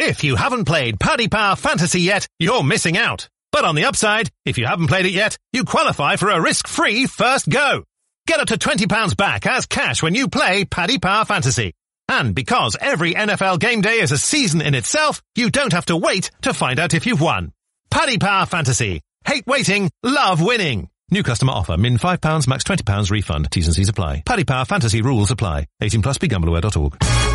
If you haven't played Paddy Power Fantasy yet, you're missing out. But on the upside, if you haven't played it yet, you qualify for a risk-free first go. Get up to £20 back as cash when you play Paddy Power Fantasy. And because every NFL game day is a season in itself, you don't have to wait to find out if you've won. Paddy Power Fantasy. Hate waiting, love winning. New customer offer. Min £5, max £20 refund. T's and C's apply. Paddy Power Fantasy rules apply. 18 plus. BeGambleAware.org.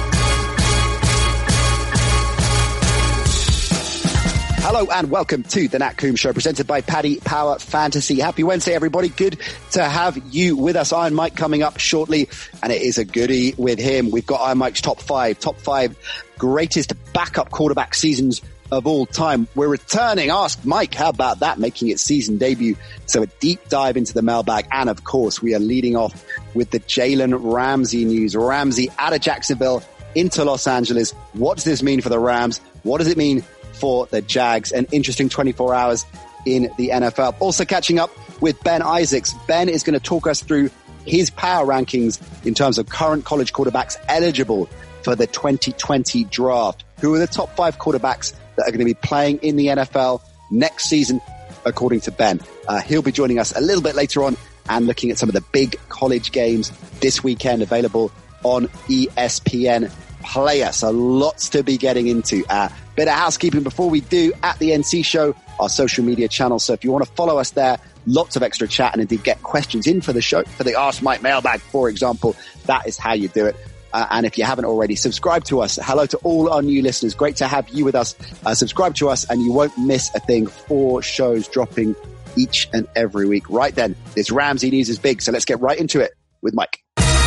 Hello and welcome to the Nat Coombs Show, presented by Paddy Power Fantasy. Happy Wednesday, everybody. Good to have you with us. Iron Mike coming up shortly, and it is a goodie with him. We've got Iron Mike's top five greatest backup quarterback seasons of all time. We're returning Ask Mike. How about that? Making its season debut. So a deep dive into the mailbag. And of course, we are leading off with the Jalen Ramsey news. Ramsey out of Jacksonville into Los Angeles. What does this mean for the Rams? What does it mean for the Jags? An interesting 24 hours in the NFL. Also catching up with Ben Isaacs. Ben is going to talk us through his power rankings in terms of current college quarterbacks eligible for the 2020 draft. Who are the top 5 quarterbacks that are going to be playing in the NFL next season, according to Ben. He'll be joining us a little bit later on and looking at some of the big college games this weekend available on ESPN Player. So lots to be getting into. Bit of housekeeping before we do at the NC Show, our social media channel. So if you want to follow us there, lots of extra chat and indeed get questions in for the show, for the Ask Mike mailbag, for example, that is how you do it. And if you haven't already, subscribe to us. Hello to all our new listeners. Great to have you with us. Subscribe to us and you won't miss a thing. 4 shows dropping each and every week. Right then, this Ramsey news is big. So let's get right into it with Mike.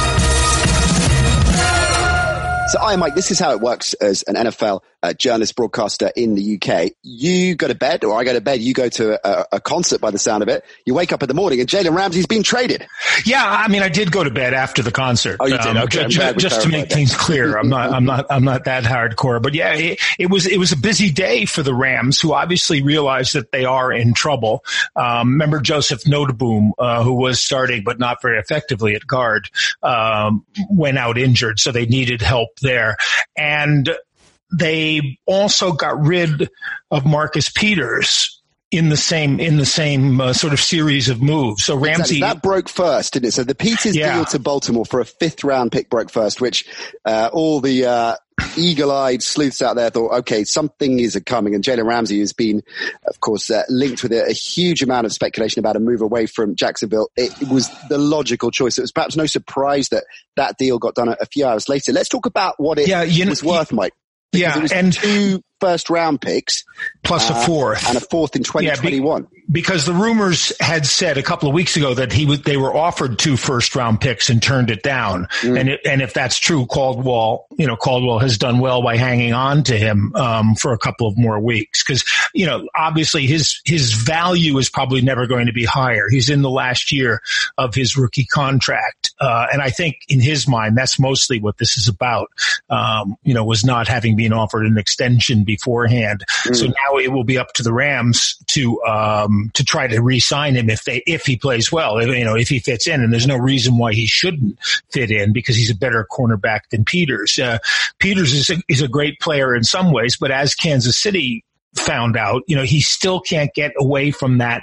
So, Mike, this is how it works as an NFL journalist broadcaster in the UK. You go to bed, or I go to bed, you go to a concert by the sound of it. You wake up in the morning and Jalen Ramsey's been traded. Yeah, I mean, I did go to bed after the concert. Oh, you did? Okay. Just to make things clear, I'm not that hardcore. But yeah, it was a busy day for the Rams, who obviously realized that they are in trouble. Remember Joseph Notaboom, who was starting but not very effectively at guard, went out injured, so they needed help there. And they also got rid of Marcus Peters in the same sort of series of moves. So Ramsey, that broke first, didn't it? So the Peters deal to Baltimore for a 5th round pick broke first, which all the eagle-eyed sleuths out there thought, okay, something is coming. And Jalen Ramsey has been, of course, linked with a huge amount of speculation about a move away from Jacksonville. It was the logical choice. It was perhaps no surprise that deal got done a few hours later. Let's talk about what it was worth, Mike. Because it was and 2 first-round picks plus a 4th and a 4th in 2021. Because the rumors had said a couple of weeks ago that they were offered 2 first-round picks and turned it down. And if that's true, Caldwell has done well by hanging on to him for a couple of more weeks, because obviously his value is probably never going to be higher. He's in the last year of his rookie contract, and I think in his mind that's mostly what this is about. Was not having been offered an extension beforehand. So now it will be up to the Rams to try to re-sign him if he plays well, if he fits in. And there's no reason why he shouldn't fit in, because he's a better cornerback than Peters. Peters is a great player in some ways, but as Kansas City found out, he still can't get away from that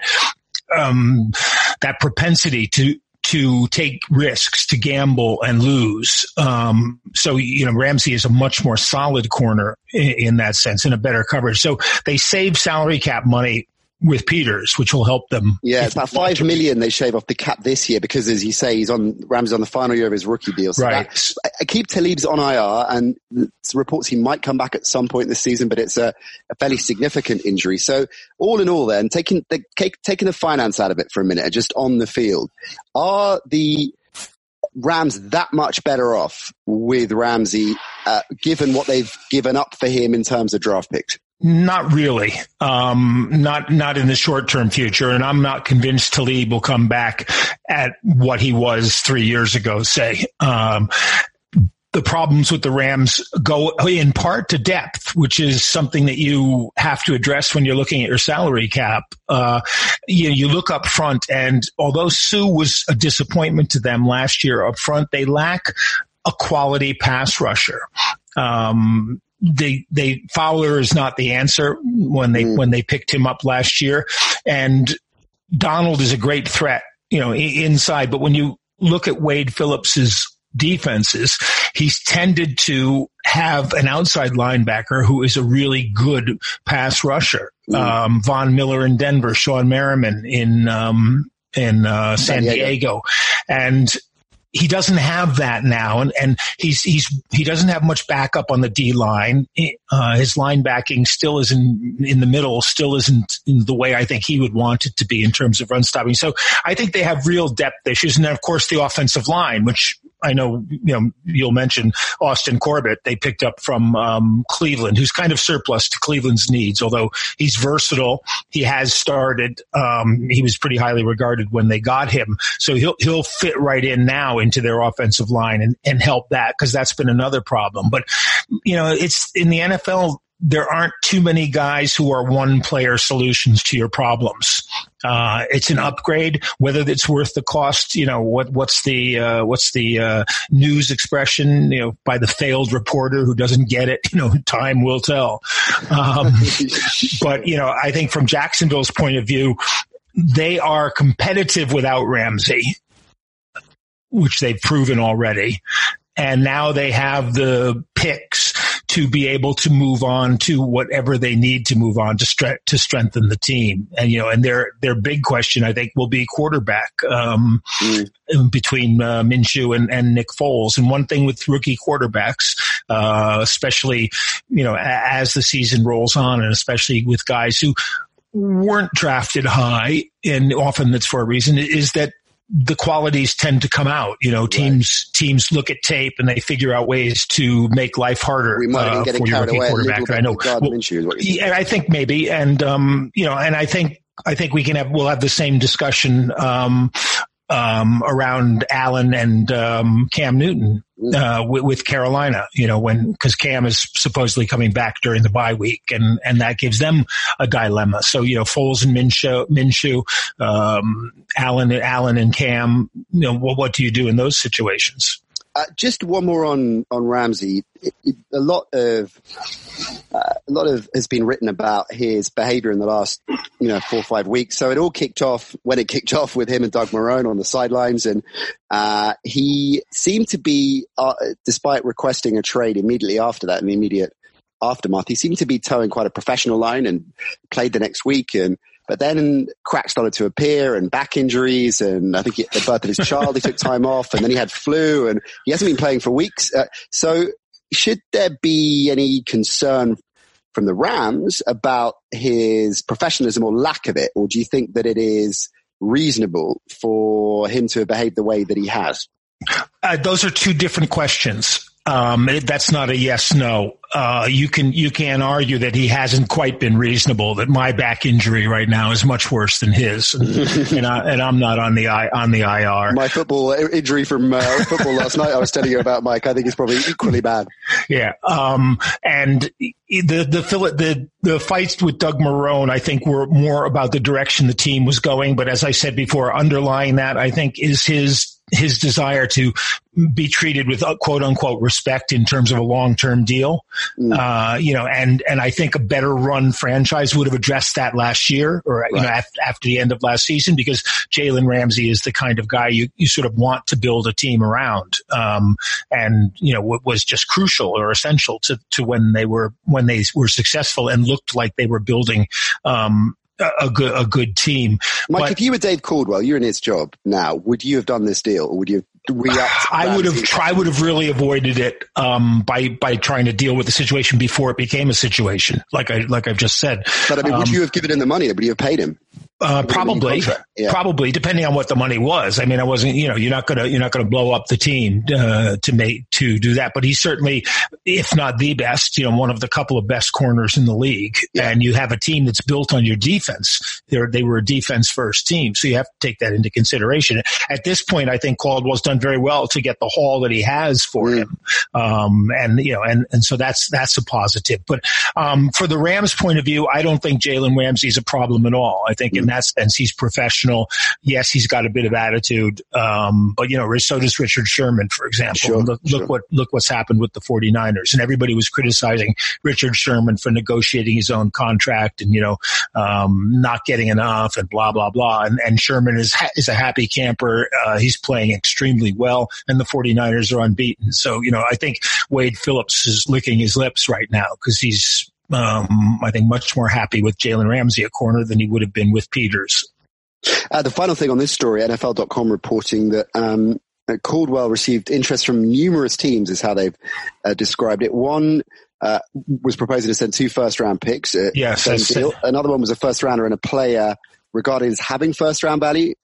propensity to take risks, to gamble and lose. So Ramsey is a much more solid corner in that sense, and a better coverage. So they save salary cap money with Peters, which will help them. Yeah, it's about $5 million they shave off the cap this year because, as you say, Ramsey's on the final year of his rookie deal. So right. Aqib Talib's on IR, and reports he might come back at some point this season, but it's a fairly significant injury. So all in all, then, taking the finance out of it for a minute, just on the field, are the Rams that much better off with Ramsey, given what they've given up for him in terms of draft picks? Not really. Not in the short-term future. And I'm not convinced Talib will come back at what he was 3 years ago, say. The problems with the Rams go in part to depth, which is something that you have to address when you're looking at your salary cap. You look up front, and although Sue was a disappointment to them last year up front, they lack a quality pass rusher. Fowler is not the answer when they picked him up last year, and Donald is a great threat, inside. But when you look at Wade Phillips's defenses, he's tended to have an outside linebacker who is a really good pass rusher. Von Miller in Denver, Sean Merriman in San Diego. And he doesn't have that now, and he doesn't have much backup on the D line. His linebacking still is in the middle, still isn't in the way I think he would want it to be in terms of run stopping. So I think they have real depth issues, and then of course the offensive line, which I know you'll mention Austin Corbett. They picked up from Cleveland, who's kind of surplus to Cleveland's needs, although he's versatile. He has started. He was pretty highly regarded when they got him, so he'll fit right in now into their offensive line and help that, because that's been another problem. But it's in the NFL. There aren't too many guys who are one-player solutions to your problems. It's an upgrade, whether it's worth the cost. What's the news expression? By the failed reporter who doesn't get it. Time will tell. But I think from Jacksonville's point of view, they are competitive without Ramsey, which they've proven already. And now they have the picks to be able to move on to whatever they need to move on to strengthen the team. And their big question, I think, will be quarterback between Minshew and Nick Foles. And one thing with rookie quarterbacks, especially as the season rolls on, and especially with guys who weren't drafted high, and often that's for a reason, is that the qualities tend to come out. Teams look at tape and they figure out ways to make life harder. We might even get a carried away. Quarterback. I know. I think maybe, and and I think we'll have the same discussion around Allen and Cam Newton with Carolina, because Cam is supposedly coming back during the bye week, and that gives them a dilemma. So Foles and Minshew, Allen and Cam, what do you do in those situations? Just one more on Ramsey. A lot of has been written about his behavior in the last 4 or 5 weeks. So it all kicked off when it kicked off with him and Doug Marrone on the sidelines, and he seemed to be, despite requesting a trade immediately after that, in the immediate aftermath, he seemed to be towing quite a professional line and played the next week. But then cracks started to appear, and back injuries, and I think the birth of his child, he took time off, and then he had flu, and he hasn't been playing for weeks. So should there be any concern from the Rams about his professionalism or lack of it? Or do you think that it is reasonable for him to behave the way that he has? Those are two different questions. That's not a yes/no. You can argue that he hasn't quite been reasonable, that my back injury right now is much worse than his. And I'm not on the IR. My football injury from football last night I was telling you about, Mike, I think is probably equally bad. Yeah. And the fights with Doug Marrone, I think, were more about the direction the team was going. But as I said before, underlying that, I think, is his desire to be treated with quote unquote respect in terms of a long-term deal. And I think a better run franchise would have addressed that last year, or, after the end of last season, because Jalen Ramsey is the kind of guy you sort of want to build a team around. What was just crucial or essential to when they were successful and looked like they were building, a good team. Mike, if you were Dave Caldwell, you're in his job now, would you have done this deal, or would you react? I would have really avoided it by trying to deal with the situation before it became a situation, like I've just said. But would you have given him the money? Would you have paid him? Probably, depending on what the money was. I mean, I wasn't, you're not gonna blow up the team to do that. But he's certainly, if not the best, one of the couple of best corners in the league. Yeah. And you have a team that's built on your defense. They were a defense first team, so you have to take that into consideration. At this point, I think Caldwell's done very well to get the haul that he has for him. And so that's a positive. But for the Rams' point of view, I don't think Jalen Ramsey is a problem at all. I think in that sense, he's professional. Yes, he's got a bit of attitude. But so does Richard Sherman, for example. Sure. Look what's happened with the 49ers. And everybody was criticizing Richard Sherman for negotiating his own contract and, not getting enough and blah, blah, blah. And Sherman is a happy camper. He's playing extremely well, and the 49ers are unbeaten. So, I think Wade Phillips is licking his lips right now because he's, I think, much more happy with Jalen Ramsey at corner than he would have been with Peters. The final thing on this story, NFL.com reporting that Caldwell received interest from numerous teams, is how they've described it. One was proposing to send 2 first-round picks. Yes. Another one was a first-rounder and a player regarded as having first-round value.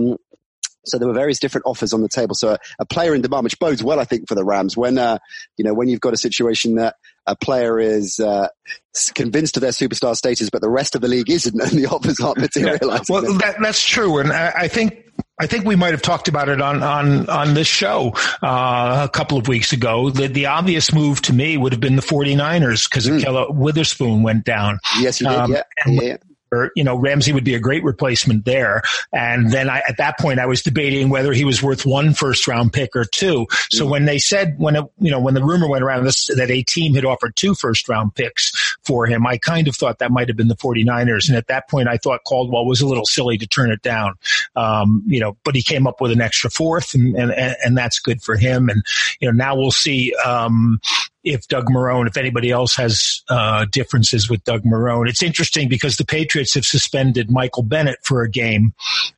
So there were various different offers on the table. So a player in demand, which bodes well, I think, for the Rams. When you've got a situation that a player is convinced of their superstar status, but the rest of the league isn't, and the offers aren't materializing. Yeah. Well, that's true, and I think we might have talked about it on this show a couple of weeks ago. The obvious move to me would have been the 49ers because Ahkello Witherspoon went down. Yes, he did. Yeah. Ramsey would be a great replacement there. And then at that point, I was debating whether he was worth 1 first-round pick or 2. So when they said, when the rumor went around that a team had offered 2 first-round picks for him, I kind of thought that might have been the 49ers. And at that point, I thought Caldwell was a little silly to turn it down. But he came up with an extra 4th, and that's good for him. And, now we'll see, if Doug Marrone, if anybody else has differences with Doug Marrone. It's interesting because the Patriots have suspended Michael Bennett for a game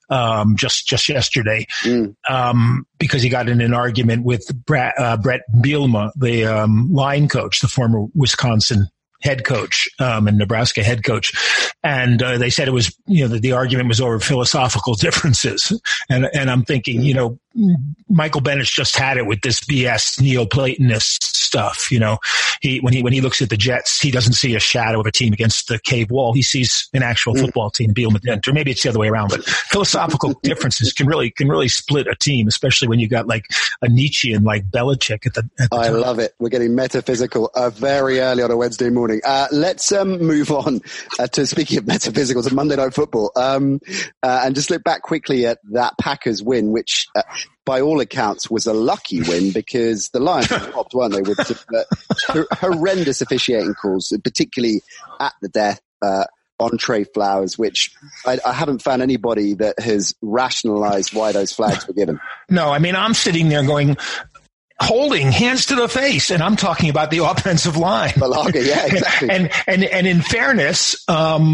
just yesterday because he got in an argument with Brett Bielema, the line coach, the former Wisconsin head coach and Nebraska head coach. And they said it was, the argument was over philosophical differences. And I'm thinking, Michael Bennett's just had it with this BS Neoplatonist stuff. When he looks at the Jets, he doesn't see a shadow of a team against the cave wall. He sees an actual football team, Bielema didn't, or maybe it's the other way around. But philosophical differences can really split a team, especially when you got like a Nietzschean like Belichick at the I time. love it. We're getting metaphysical very early on a Wednesday morning. Let's move on to, speaking of metaphysical, to Monday Night Football, and just look back quickly at that Packers win, which by all accounts was a lucky win because the Lions were robbed, weren't they, with horrendous officiating calls, particularly at the death on Trey Flowers, which I haven't found anybody that has rationalized why those flags were given. No, I mean, I'm sitting there going, holding, hands to the face, and I'm talking about the offensive line. Balaga, yeah, exactly. and in fairness,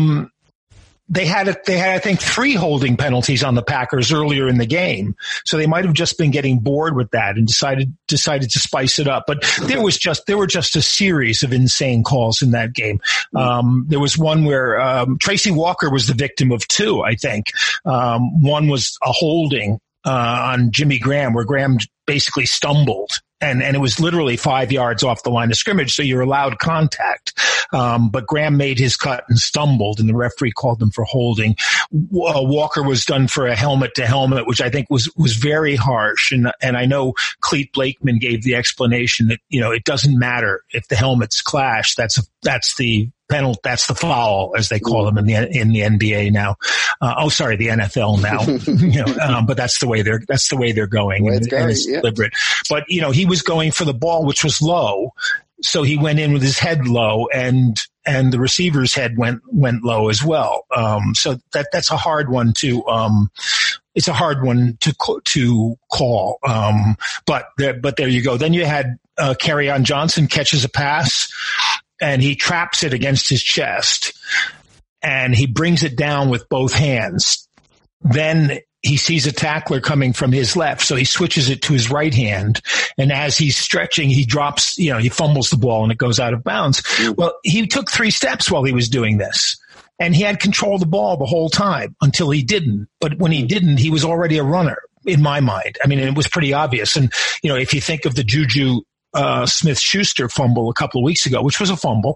they had I think 3 holding penalties on the Packers earlier in the game, so they might have just been getting bored with that and decided to spice it up. But there were just a series of insane calls in that game. There was one where Tracy Walker was the victim of 2, I think. One was a holding on Jimmy Graham, where Graham basically stumbled. And it was literally 5 yards off the line of scrimmage, so you're allowed contact. But Graham made his cut and stumbled, and the referee called them for holding. Walker was done for a helmet to helmet, which I think was very harsh. And I know Clete Blakeman gave the explanation that, it doesn't matter if the helmets clash. That's the penalty. That's the foul, as they call them in the NBA now. The NFL now. But that's the way they're going. And it's deliberate. But he was going for the ball, which was low. So he went in with his head low, and the receiver's head went low as well. So that's a hard one to, it's a hard one to call. But there you go. Then you had, Kerryon Johnson catches a pass and he traps it against his chest and he brings it down with both hands. Then he sees a tackler coming from his left, so he switches it to his right hand. And as he's stretching, he drops, he fumbles the ball and it goes out of bounds. Well, he took 3 steps while he was doing this. And he had control of the ball the whole time until he didn't. But when he didn't, he was already a runner, in my mind. I mean, it was pretty obvious. And, if you think of the Juju Smith-Schuster fumble a couple of weeks ago, which was a fumble.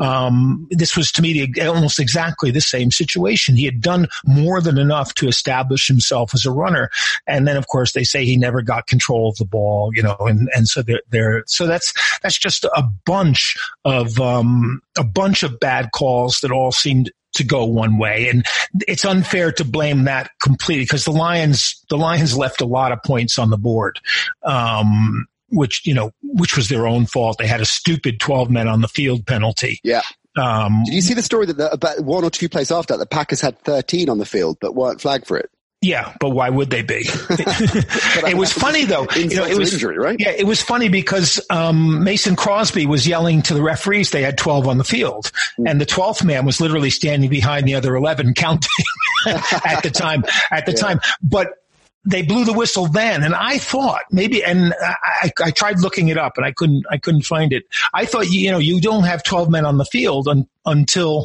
This was, to me, almost exactly the same situation. He had done more than enough to establish himself as a runner. And then, of course, they say he never got control of the ball, and so so that's just a bunch of bad calls that all seemed to go one way. And it's unfair to blame that completely because the Lions left a lot of points on the board. Which was their own fault. They had a stupid 12 men on the field penalty. Yeah. Did you see the story that about one or two plays after that, the Packers had 13 on the field but weren't flagged for it? Yeah, but why would they be? It was funny though. It was injury, right? Yeah, it was funny because Mason Crosby was yelling to the referees they had 12 on the field, and the 12th man was literally standing behind the other 11 counting at the time. But they blew the whistle then, and I thought maybe, and I tried looking it up, and I couldn't find it. I thought you don't have 12 men on the field until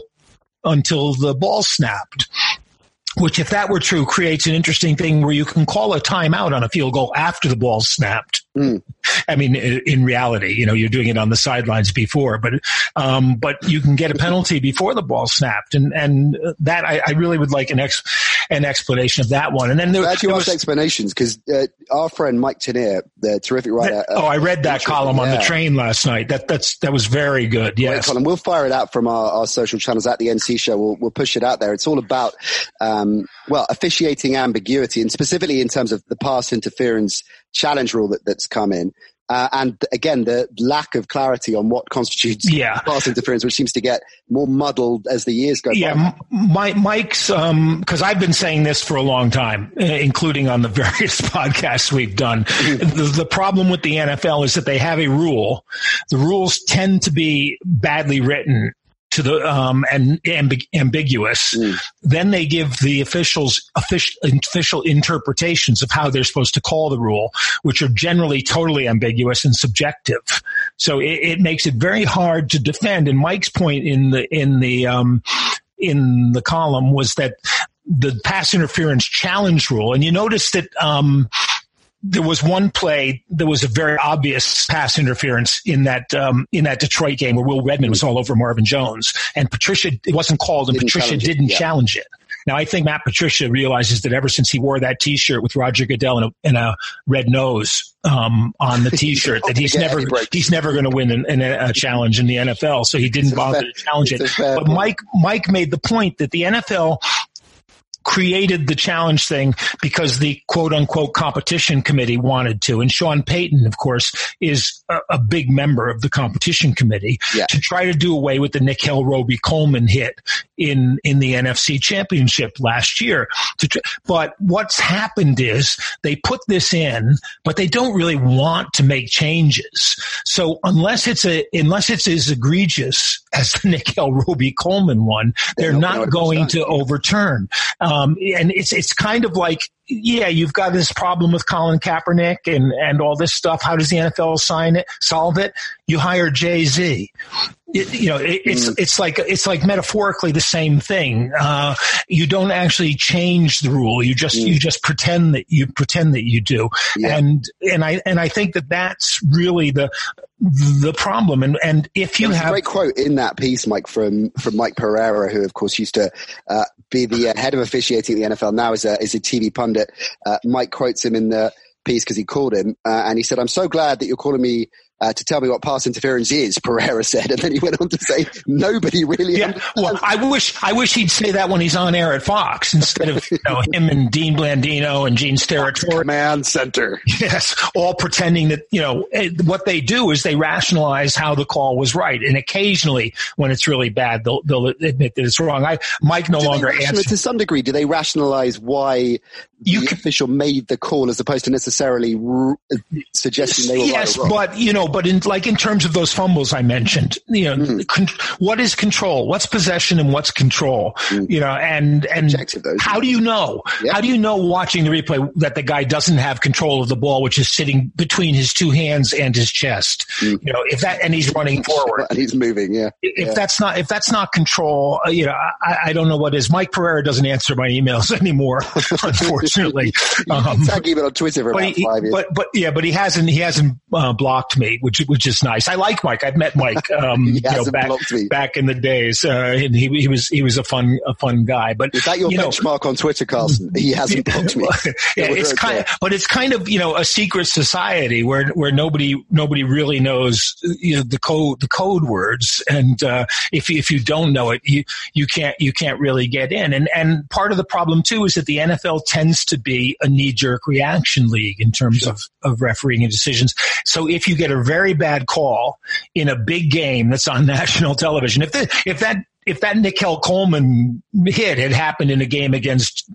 the ball snapped. Which, if that were true, creates an interesting thing where you can call a timeout on a field goal after the ball snapped. I mean, in reality, you're doing it on the sidelines before, but you can get a penalty before the ball snapped, and that I really would like an explanation of that one. And then glad you asked explanations because our friend Mike Tenier, the terrific writer. I read that column on the train last night. That was very good. Yes, column. We'll fire it out from our social channels at the NC Show. We'll push it out there. It's all about officiating ambiguity, and specifically in terms of the pass interference challenge rule that's come in. And again, the lack of clarity on what constitutes pass interference, which seems to get more muddled as the years go by. Yeah, Mike's, because I've been saying this for a long time, including on the various podcasts we've done. The problem with the NFL is that they have a rule. The rules tend to be badly written to the and ambiguous. Then they give the officials official interpretations of how they're supposed to call the rule, which are generally totally ambiguous and subjective. So it makes it very hard to defend. And Mike's point in the column was that the pass interference challenge rule, and you notice that there was one play that was a very obvious pass interference in that Detroit game where Will Redmond was all over Marvin Jones, and it wasn't called, and Patricia didn't challenge it. Now, I think Matt Patricia realizes that ever since he wore that T-shirt with Roger Goodell and a red nose on the T-shirt, that he's never going to win a challenge in the NFL. So he didn't bother to challenge it. But Mike made the point that the NFL created the challenge thing because the quote unquote competition committee wanted to. And Sean Payton, of course, is a big member of the competition committee to try to do away with the Nickel Roby-Coleman hit in the NFC Championship last year. But what's happened is they put this in, but they don't really want to make changes. So unless it's as egregious as the Nickel Roby-Coleman one, they're not going to overturn. And it's kind of like, you've got this problem with Colin Kaepernick and all this stuff. How does the NFL solve it? You hire Jay-Z. It's like metaphorically the same thing. You don't actually change the rule. You just pretend that you do. Yeah. And I think that's really the problem. And if you have a great quote in that piece, Mike, from Mike Pereira, who of course used to be the head of officiating at the NFL, now is a TV pundit. Mike quotes him in the piece because he called him, and he said, "I'm so glad that you're calling me to tell me what pass interference is," Pereira said, and then he went on to say, "Nobody really." Yeah, well, I wish he'd say that when he's on air at Fox instead of him and Dean Blandino and Gene Steratore. Command center. Yes, all pretending that what they do is they rationalize how the call was right, and occasionally when it's really bad, they'll admit that it's wrong. Mike no longer answers. To some degree, do they rationalize why the official made the call as opposed to necessarily suggesting they were right or wrong? But in terms of those fumbles I mentioned, what is control? What's possession and what's control? And how do you know? Yeah. How do you know watching the replay that the guy doesn't have control of the ball, which is sitting between his two hands and his chest? And he's running forward and he's moving. Yeah. If that's not control, I don't know what is. Mike Pereira doesn't answer my emails anymore, unfortunately. unfortunately. Tag him on Twitter for about 5 years. But he hasn't blocked me, which is nice. I like Mike. I've met Mike, back in the days, and he was a fun guy. But is that your benchmark on Twitter, Carson? He hasn't blocked me. Yeah, it's kind of a secret society where nobody really knows the code words, and if you don't know it, you can't really get in. And part of the problem too is that the NFL tends to be a knee-jerk reaction league in terms of refereeing and decisions. So if you get a very bad call in a big game that's on national television, if that Nickel Coleman hit had happened in a game against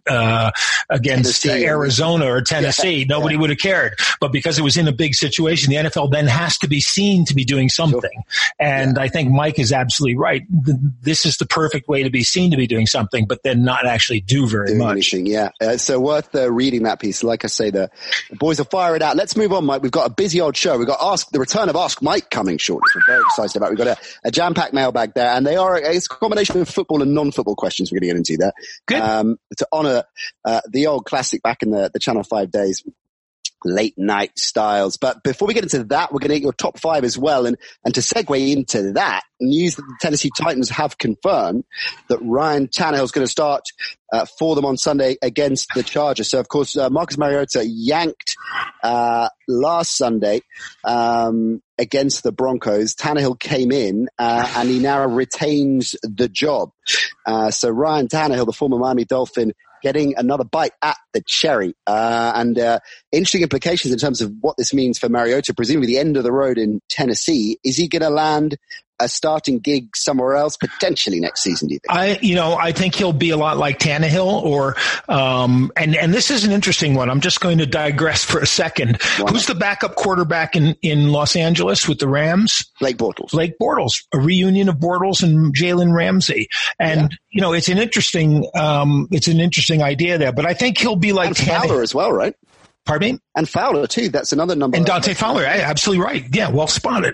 Arizona or Tennessee, nobody would have cared. But because it was in a big situation, the NFL then has to be seen to be doing something. Sure. And I think Mike is absolutely right. This is the perfect way to be seen to be doing something, but then not actually do very much. Anything, yeah. So worth reading that piece. Like I say, the boys will fire it out. Let's move on, Mike. We've got a busy old show. We've got the return of Ask Mike coming shortly. We're very excited about it. We've got a jam-packed mailbag there, and it's a combination of football and non-football questions we're going to get into there. Good. To honor the old classic back in the Channel 5 days, late night styles. But before we get into that, we're going to get your top 5 as well. And to segue into that, news that the Tennessee Titans have confirmed that Ryan Tannehill is going to start for them on Sunday against the Chargers. So, of course, Marcus Mariota yanked last Sunday against the Broncos. Tannehill came in and he now retains the job. So Ryan Tannehill, the former Miami Dolphin, getting another bite at the cherry. And interesting implications in terms of what this means for Mariota, presumably the end of the road in Tennessee. Is he going to land a starting gig somewhere else potentially next season, do you think? I think he'll be a lot like Tannehill and this is an interesting one. I'm just going to digress for a second. Wow. Who's the backup quarterback in Los Angeles with the Rams? Blake Bortles. A reunion of Bortles and Jalen Ramsey. And, it's an interesting idea there, but I think he'll be like Tannehill. Fowler as well, right? Pardon me? And Fowler too. That's another number. And Dante Fowler. Absolutely right. Yeah. Well spotted.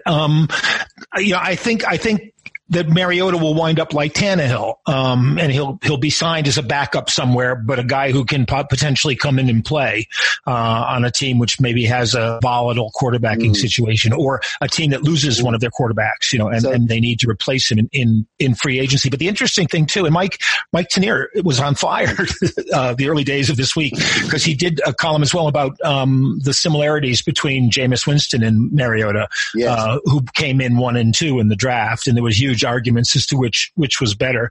I think that Mariota will wind up like Tannehill, and he'll be signed as a backup somewhere, but a guy who can potentially come in and play on a team which maybe has a volatile quarterbacking situation, or a team that loses one of their quarterbacks, and they need to replace him in free agency. But the interesting thing too, and Mike Tanier was on fire the early days of this week because he did a column as well about the similarities between Jameis Winston and Mariota, who came in 1 and 2 in the draft, and there was huge arguments as to which was better.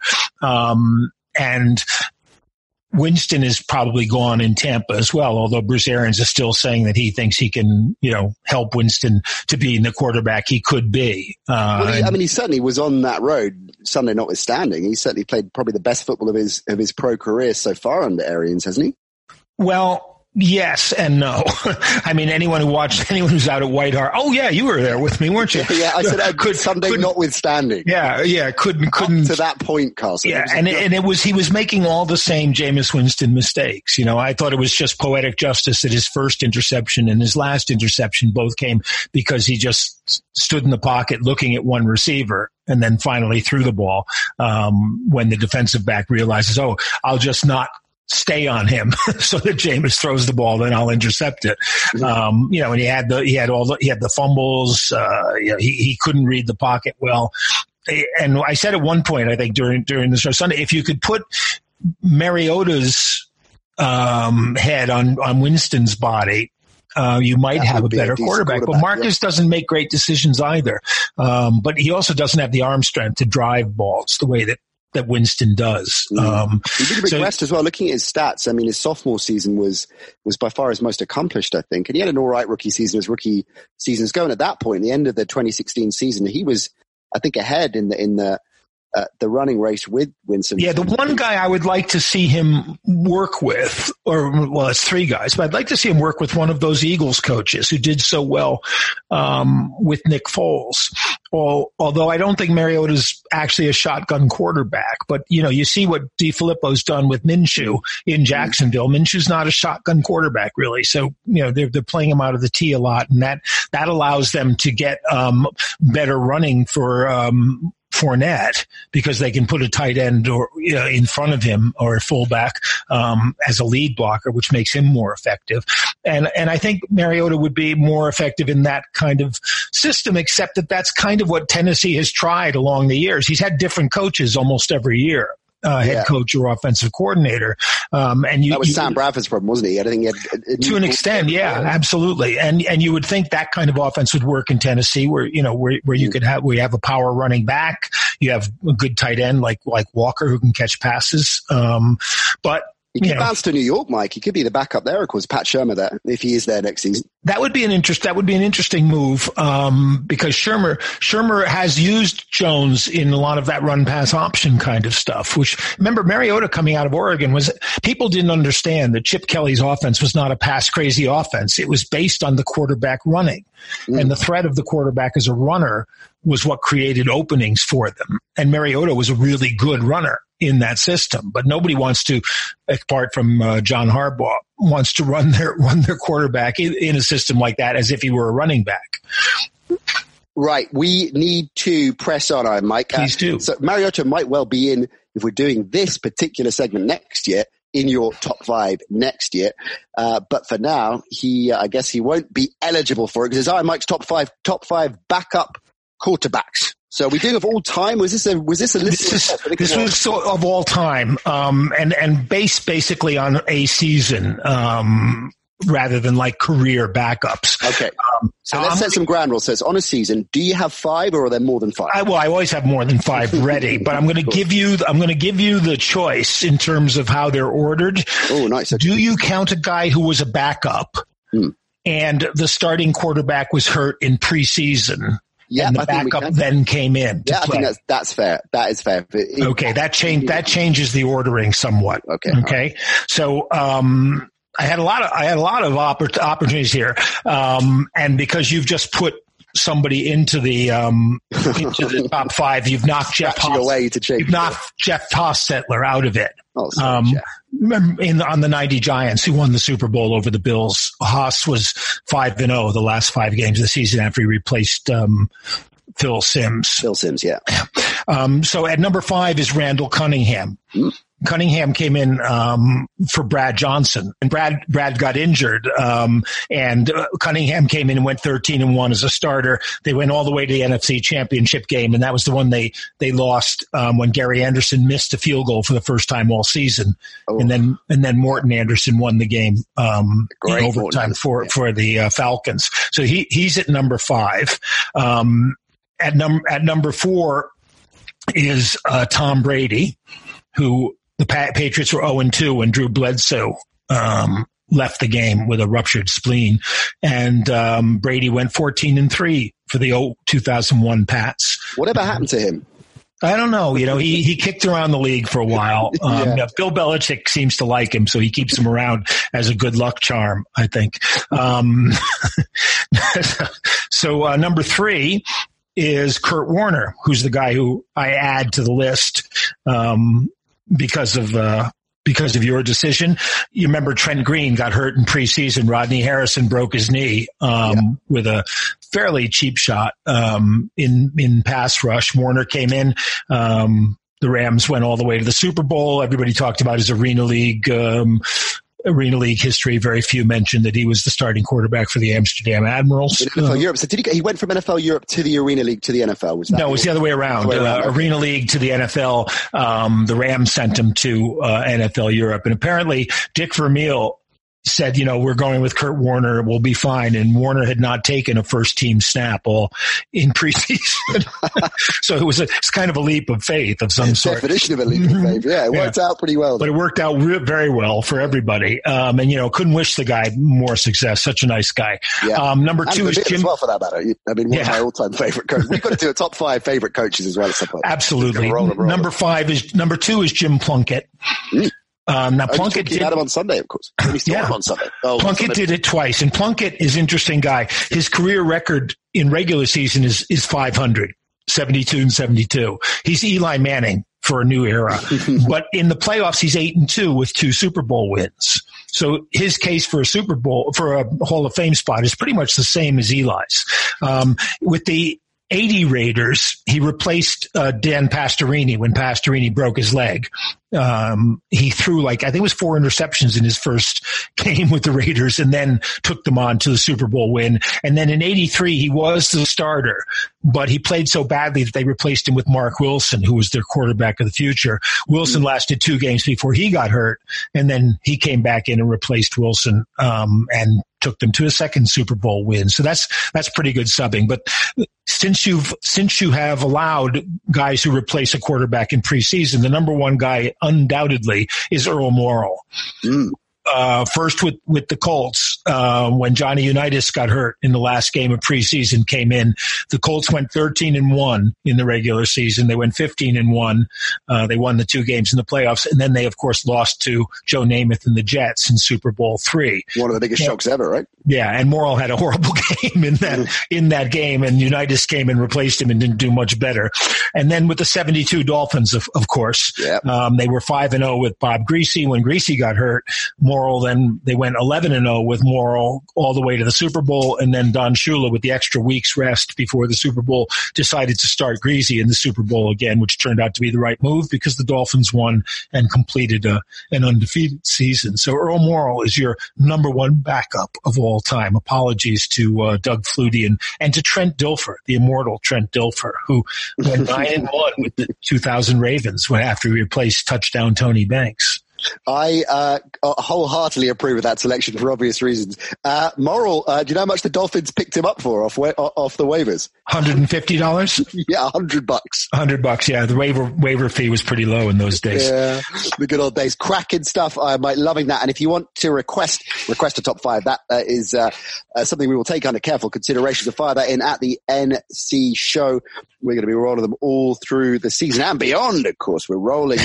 And Winston is probably gone in Tampa as well, although Bruce Arians is still saying that he thinks he can, help Winston to be the quarterback he could be. He certainly was on that road, Sunday notwithstanding. He certainly played probably the best football of his pro career so far under Arians, hasn't he? Well, yes and no. I mean, anyone who's out at White Hart. Oh yeah, you were there with me, weren't you? Yeah, I said Sunday notwithstanding. Yeah, couldn't up to that point, Carson. Yeah, he was making all the same Jameis Winston mistakes. I thought it was just poetic justice that his first interception and his last interception both came because he just stood in the pocket looking at one receiver and then finally threw the ball when the defensive back realizes, I'll just not stay on him so that Jameis throws the ball, then I'll intercept it. And he had the fumbles. He couldn't read the pocket well. And I said at one point, I think during this Sunday, if you could put Mariota's head on Winston's body, you might have a better quarterback. But Marcus doesn't make great decisions either. But he also doesn't have the arm strength to drive balls the way that Winston does. He did regress as well. Looking at his stats, I mean, his sophomore season was by far his most accomplished, I think. And he had an all right rookie season as rookie seasons go. And at that point, the end of the 2016 season, he was, I think, ahead in the running race with Winston. Yeah, the one guy I would like to see him work with, it's 3 guys, but I'd like to see him work with one of those Eagles coaches who did so well with Nick Foles. Although I don't think Mariota's actually a shotgun quarterback, but you see what DeFilippo's done with Minshew in Jacksonville. Minshew's not a shotgun quarterback really, so they're playing him out of the tee a lot, and that allows them to get better running for Fournette because they can put a tight end or in front of him or a fullback as a lead blocker, which makes him more effective. And I think Mariota would be more effective in that kind of system, except that that's kind of what Tennessee has tried along the years. He's had different coaches almost every year. Head coach or offensive coordinator. And that was Sam Bradford's problem, wasn't he? I think he had to an extent, absolutely. And you would think that kind of offense would work in Tennessee where you could have, we have a power running back. You have a good tight end like Walker who can catch passes. But he could bounce to New York, Mike. He could be the backup there, of course, Pat Shurmur there, if he is there next season. That would be an interesting move, because Shurmur has used Jones in a lot of that run pass option kind of stuff, which remember Mariota coming out of Oregon people didn't understand that Chip Kelly's offense was not a pass crazy offense. It was based on the quarterback running and the threat of the quarterback as a runner was what created openings for them. And Mariota was a really good runner in that system, but nobody wants to, apart from John Harbaugh, wants to run their quarterback in a system like that as if he were a running back. Right. We need to press on, Mike. Please do. So Mariota might well be in, if we're doing this particular segment next year, in your top 5 next year. But for now, I guess he won't be eligible for it because it's Mike's top five backup quarterbacks. So are we doing of all time? Was this a list? This was sort of all time, and based basically on a season, rather than like career backups. Okay. So let's set some ground rules. So on a season, do you have 5 or are there more than 5? I always have more than 5 ready, but I'm going to give you the choice in terms of how they're ordered. Oh, nice. Okay. Do you count a guy who was a backup and the starting quarterback was hurt in preseason? Yeah, and the backup then came in. Yeah, I think that's fair. That is fair. Okay, that changes the ordering somewhat. Okay. Right. So I had a lot of opportunities here, and because you've just put somebody into the top 5, you've knocked Jeff Hostetler out of it. Oh, sorry, Jeff. On the 90 Giants who won the Super Bowl over the Bills, Haas was 5-0 the last 5 games of the season after he replaced Phil Simms. Phil Simms, yeah. So at number 5 is Randall Cunningham. Cunningham came in for Brad Johnson, and Brad got injured, and Cunningham came in and went 13-1 as a starter. They went all the way to the NFC Championship game, and that was the one they lost when Gary Anderson missed a field goal for the first time all season, and then Morton Anderson won the game in overtime for the Falcons. So he's at number 5. At number 4 is Tom Brady, who the Patriots were 0-2 when Drew Bledsoe left the game with a ruptured spleen. And Brady went 14-3 for the 2001 Pats. Whatever happened to him? I don't know. He kicked around the league for a while. Bill Belichick seems to like him, so he keeps him around as a good luck charm, I think. So number 3 is Kurt Warner, who's the guy who I add to the list because of your decision. You remember Trent Green got hurt in preseason. Rodney Harrison broke his knee with a fairly cheap shot in pass rush. Warner came in. The Rams went all the way to the Super Bowl. Everybody talked about his Arena League history. Very few mentioned that he was the starting quarterback for the Amsterdam Admirals. In NFL Europe. So he went from NFL Europe to the Arena League to the NFL? No, it was the other way around. Arena League to the NFL. The Rams sent him to NFL Europe. And apparently Dick Vermeil said, we're going with Kurt Warner. We'll be fine. And Warner had not taken a first team snap all in preseason. So it's kind of a leap of faith of some sort. Definition of a leap of faith. Yeah, it worked out pretty well. But it worked out very well for everybody. And couldn't wish the guy more success. Such a nice guy. Yeah. Number 2 is Jim. As well, for that matter. I mean, one of my all-time favorite coaches. We've got to do a top 5 favorite coaches as well at some point. Absolutely. Number 2 is Jim Plunkett. Now Plunkett did him on Sunday, of course. On Sunday. Plunkett did it twice, and Plunkett is an interesting guy. His career record in regular season is 500, 72-72. He's Eli Manning for a new era, but in the playoffs he's 8-2 with 2 Super Bowl wins. So his case for a Hall of Fame spot is pretty much the same as Eli's. With the '80 Raiders, he replaced Dan Pastorini when Pastorini broke his leg. He threw I think it was 4 interceptions in his first game with the Raiders, and then took them on to the Super Bowl win. And then in '83, he was the starter, but he played so badly that they replaced him with Mark Wilson, who was their quarterback of the future. Wilson lasted 2 games before he got hurt, and then he came back in and replaced Wilson, and took them to a second Super Bowl win. So that's pretty good subbing. But since you have allowed guys who replace a quarterback in preseason, the number one guy undoubtedly is Earl Morrall. First with the Colts, when Johnny Unitas got hurt in the last game of preseason, came in. The Colts went 13-1 in the regular season. They went 15-1. They won the 2 games in the playoffs, and then they of course lost to Joe Namath and the Jets in Super Bowl III. One of the biggest shocks ever, right? Yeah, and Morrall had a horrible game in that game, and Unitas came and replaced him and didn't do much better. And then with the 72 Dolphins, of course, they were 5-0 with Bob Greasy. When Greasy got hurt, Morrall, then they went 11-0 with Morrall all the way to the Super Bowl, and then Don Shula, with the extra week's rest before the Super Bowl, decided to start Greasy in the Super Bowl again, which turned out to be the right move because the Dolphins won and completed an undefeated season. So Earl Morrall is your number one backup of all time. Apologies to Doug Flutie and to Trent Dilfer, the immortal Trent Dilfer, who went 9-1 with the 2000 Ravens after he replaced touchdown Tony Banks. I wholeheartedly approve of that selection for obvious reasons. Morrall, do you know how much the Dolphins picked him up for off the waivers? $150? Yeah, $100. $100, yeah. The waiver fee was pretty low in those days. Yeah, the good old days. Cracking stuff. I'm loving that. And if you want to request a top 5, that is something we will take under careful consideration. So fire that in at the NC Show. We're going to be rolling them all through the season and beyond, of course. We're rolling.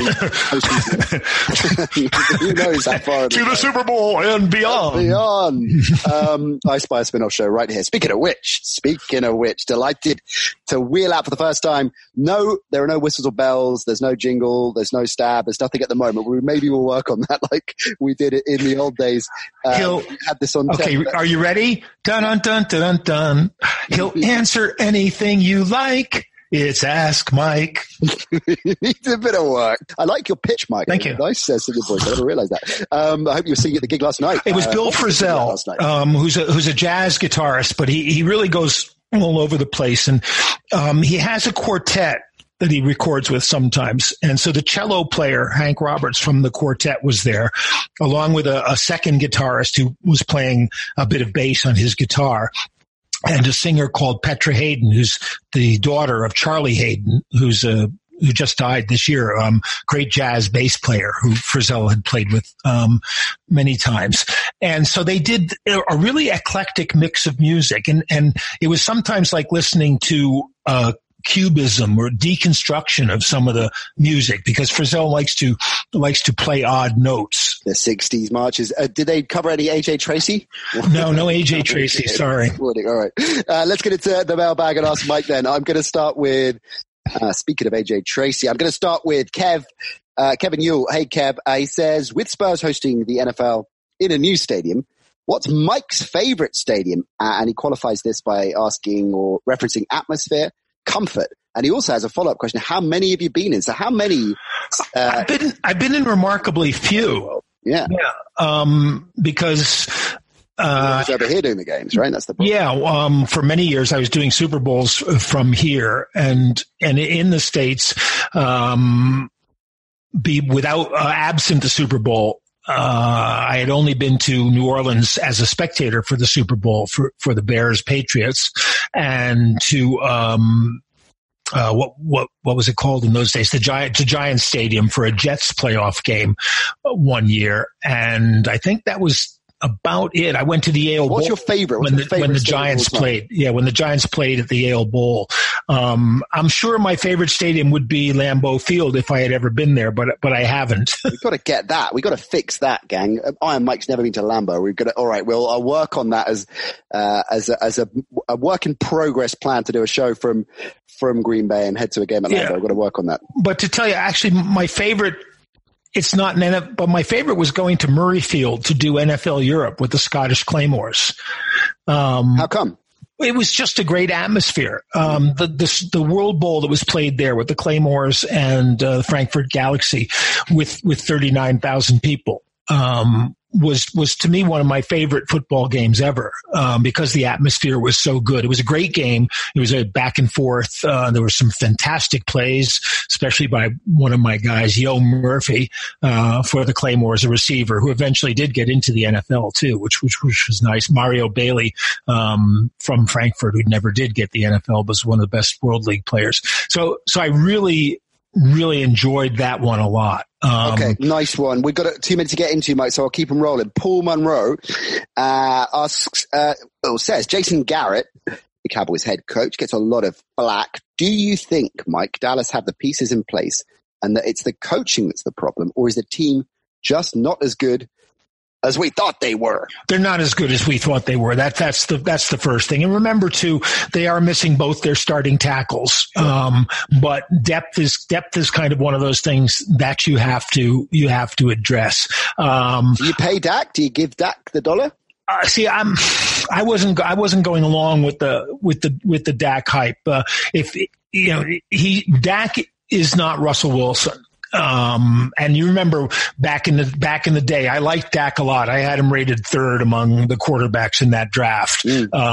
Who knows how far to the Super Bowl and beyond. I Spy a Spin-off show right here. Speaking of which, delighted to wheel out for the first time. No, there are no whistles or bells. There's no jingle. There's no stab. There's nothing at the moment. Maybe we'll work on that like we did it in the old days. He'll had this on. Okay, are you ready? Dun dun dun dun dun. He'll answer anything you like. It's Ask Mike. Needs a bit of work. I like your pitch, Mike. Thank you. Nice singing voice. I didn't realize that. I hope you were singing at the gig last night. It was Bill Frisell, who's a jazz guitarist, but he really goes all over the place. And he has a quartet that he records with sometimes. And so the cello player, Hank Roberts from the quartet, was there, along with a second guitarist who was playing a bit of bass on his guitar, and a singer called Petra Hayden, who's the daughter of Charlie Hayden, who just died this year, great jazz bass player who Frisell had played with many times. And so they did a really eclectic mix of music, and it was sometimes like listening to cubism or deconstruction of some of the music, because Frisell likes to play odd notes. The 60s marches. Did they cover any AJ Tracy? No AJ Tracy. Sorry. All right. Let's get into the mailbag and ask Mike then. I'm going to start with, speaking of AJ Tracy, I'm going to start with Kevin Yule. Hey, Kev. He says, with Spurs hosting the NFL in a new stadium, what's Mike's favorite stadium? And he qualifies this by asking or referencing atmosphere, comfort. And he also has a follow-up question. How many have you been in? So how many? I've been in remarkably few. Yeah. Because I was over here doing the games, right? That's the problem. Yeah. For many years, I was doing Super Bowls from here, and in the States, absent the Super Bowl. I had only been to New Orleans as a spectator for the Super Bowl for the Bears Patriots, and to what was it called in those days? The Giants Stadium for a Jets playoff game one year, and I think that was about it. I went to the Yale Bowl. What's your favorite? When the Giants played? Yeah, when the Giants played at the Yale Bowl. I'm sure my favorite stadium would be Lambeau Field if I had ever been there, but I haven't. We've got to get that. We've got to fix that, gang. Iron Mike's never been to Lambeau. We've got to, all right, I'll work on that as a work in progress plan to do a show from Green Bay and head to a game at Lambeau. Yeah. I've got to work on that. But to tell you, actually, my favorite, it's not an NFL, but my favorite was going to Murrayfield to do NFL Europe with the Scottish Claymores. How come? It was just a great atmosphere. The World Bowl that was played there with the Claymores and the Frankfurt Galaxy with 39,000 people was to me one of my favorite football games ever, because the atmosphere was so good. It was a great game. It was a back and forth. There were some fantastic plays, especially by one of my guys, Yo Murphy, for the Claymores, a receiver who eventually did get into the NFL too, which was nice. Mario Bailey, from Frankfurt, who never did get the NFL, was one of the best World League players. So I really enjoyed that one a lot. Okay, nice one. We've got 2 minutes to get into, Mike, so I'll keep them rolling. Paul Monroe says, Jason Garrett, the Cowboys head coach, gets a lot of flack. Do you think, Mike, Dallas have the pieces in place and that it's the coaching that's the problem, or is the team just not as good as we thought they were? They're not as good as we thought they were. That's the first thing. And remember too, they are missing both their starting tackles. But depth is kind of one of those things that you have to address. Do you pay Dak? Do you give Dak the dollar? See, I wasn't going along with the Dak hype. Dak is not Russell Wilson. And you remember back in the day, I liked Dak a lot. I had him rated third among the quarterbacks in that draft.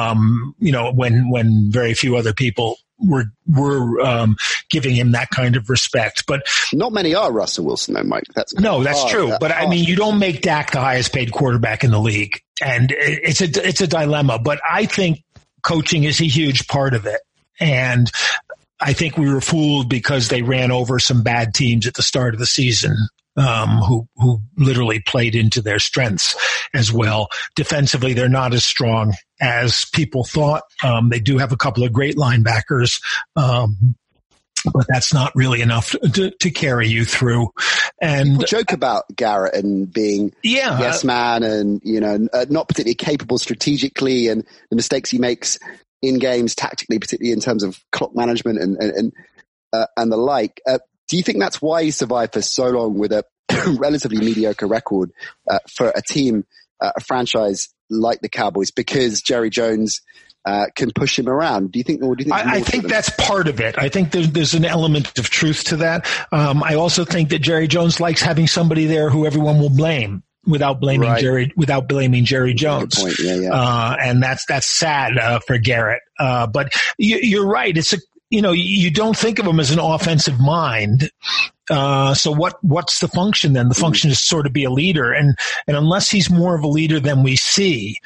When very few other people were giving him that kind of respect, but not many are Russell Wilson though, Mike. That's true. But I mean, you don't make Dak the highest paid quarterback in the league, and it's a dilemma, but I think coaching is a huge part of it. And I think we were fooled because they ran over some bad teams at the start of the season, who literally played into their strengths as well. Defensively, they're not as strong as people thought. They do have a couple of great linebackers, but that's not really enough to carry you through. And people joke about Garrett and being yes man and, not particularly capable strategically, and the mistakes he makes in games tactically, particularly in terms of clock management and the like. Do you think that's why he survived for so long with a relatively mediocre record for a team, a franchise like the Cowboys, because Jerry Jones can push him around? Do you think? I think that's part of it. I think there's an element of truth to that. I also think that Jerry Jones likes having somebody there who everyone will blame, without blaming Jerry Jones. Good point. Yeah. And that's sad for Garrett. But you're right. It's you don't think of him as an offensive mind. So what's the function then? The function is sort of be a leader, and unless he's more of a leader than we see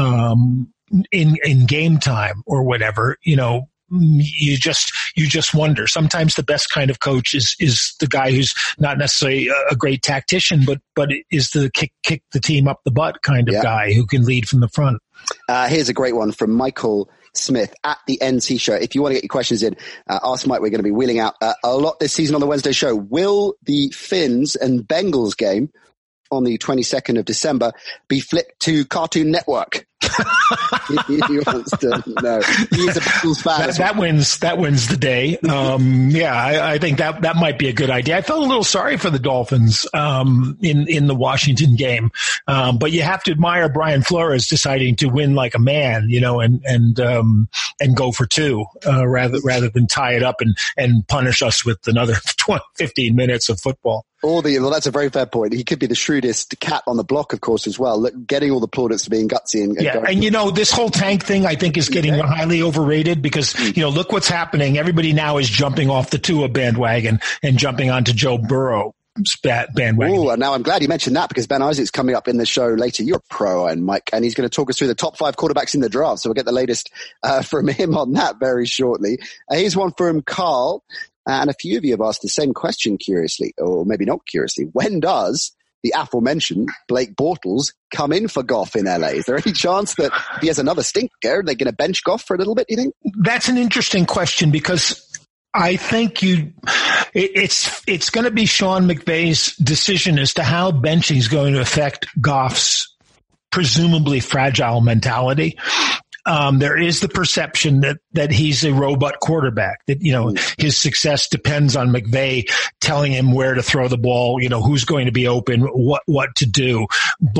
in game time or whatever, you just wonder. Sometimes the best kind of coach is the guy who's not necessarily a great tactician, but is the kick the team up the butt kind of guy who can lead from the front. Here's a great one from Michael Smith at the NC Show. If you want to get your questions in, ask Mike. We're going to be wheeling out a lot this season on the Wednesday show. Will the Finns and Bengals game on the 22nd of December be flipped to Cartoon Network? He wants to know. He's a Bengals fan. That wins the day. I think that might be a good idea. I felt a little sorry for the Dolphins in the Washington game, but you have to admire Brian Flores deciding to win like a man, and go for two rather than tie it up and punish us with another 15 minutes of football. That's a very fair point. He could be the shrewdest cat on the block, of course, as well, getting all the plaudits for being gutsy. And this whole tank thing, I think, is getting highly overrated because, look what's happening. Everybody now is jumping off the Tua bandwagon and jumping onto Joe Burrow bandwagon. Oh, now I'm glad you mentioned that because Ben Isaac's coming up in the show later. You're a pro, and Mike, and he's going to talk us through the top 5 quarterbacks in the draft. So we'll get the latest from him on that very shortly. Here's one from Carl. And a few of you have asked the same question curiously, or maybe not curiously. When does the aforementioned Blake Bortles come in for Goff in LA? Is there any chance that he has another stinker? Are they going to bench Goff for a little bit, do you think? That's an interesting question because I think it's going to be Sean McVay's decision as to how benching is going to affect Goff's presumably fragile mentality. There is the perception that he's a robot quarterback, that, his success depends on McVay telling him where to throw the ball, who's going to be open, what to do. But